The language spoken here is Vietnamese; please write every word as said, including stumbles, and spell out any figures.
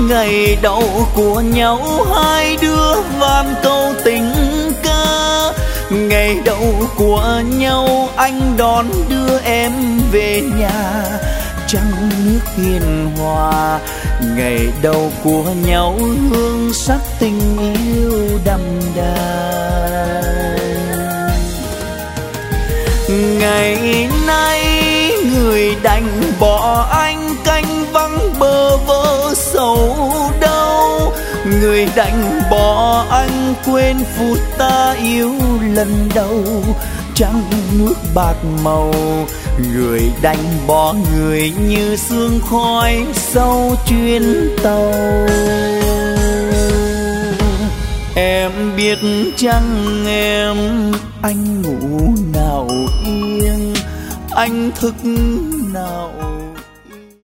ngày đầu của nhau hai đứa van câu tình ca. Ngày đầu của nhau anh đón đưa em về nhà, trăng nước hiền hòa. Ngày đầu của nhau hương sắc tình yêu đậm đà. Ngày nay người đành bỏ anh canh vắng bơ vơ sầu đau. Người đành bỏ anh quên phút ta yêu lần đầu, trăng nước bạc màu. Người đành bỏ người như sương khói sau chuyến tàu. Em biết chăng em, anh ngủ nào yên, anh thức nào